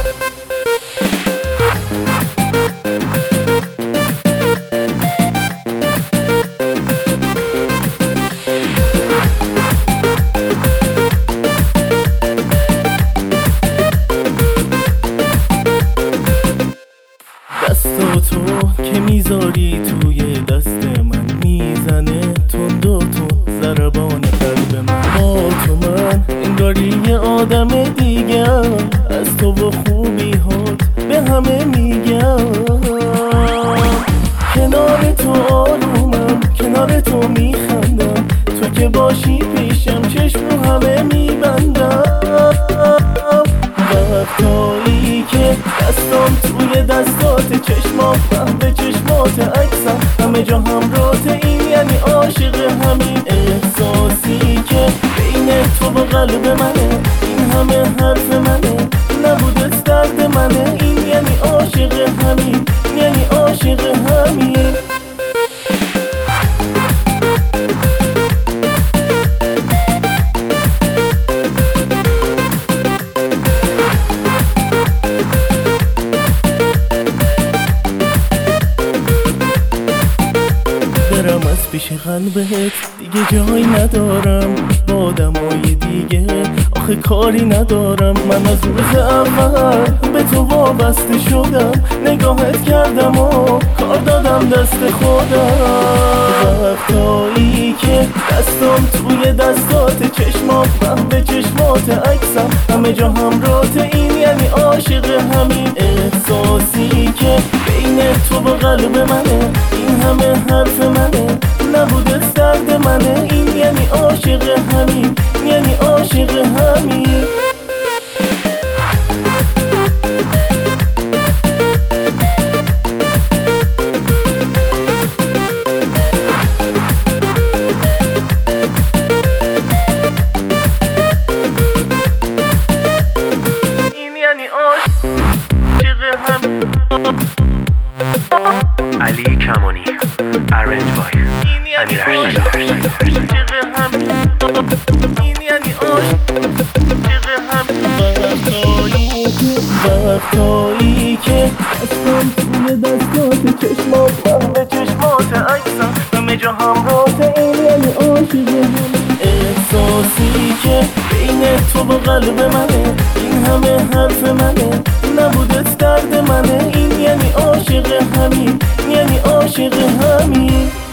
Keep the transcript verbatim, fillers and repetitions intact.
دست تو که میذاری توی دست من میزنه تند و تند ضربان قلب من. با تو من انگاری یه آدم دیگم، از تو و خوبی هات به همه میگم. کنار تو آرومم، کنار تو میخندم، تو که باشی پیشم چشم رو همه میبندم. وقتایی که دستام توی دستات، چشمات به چشمات عکسم، همه جا همراهت، این یعنی عاشق همین احساسی که بین تو و قلب منه. این همه حرف منه، نبودت درد منه، این یعنی عاشق همین، یعنی عاشق همین. برم از پیش قلبت دیگه جایی ندارم، با آدمای دیگه آخه کاری ندارم. من از روز اول به تو وابسته شدم، نگاهت کردم و کار دادم دست خودم. وقتایی که دستام توی دستات، چشمات به چشمات عکسم، همه جا همراهت، این یعنی عاشق همین احساسی که بین تو و قلب منه. این همه حرف منه، نبودت درد منه، این یعنی عاشق همین، یعنی عاشق همین. علی کمانی ارنج بای امیر ارسلان. وقتایی که دستم توی دستات، چشمات به چشمات عکسم، همه جا همراهت، این یعنی عاشق همین احساسی که بین تو و قلب منه. این همه حرف منه، نبودت درد منه، این یعنی عاشق همین، یعنی عاشق همین.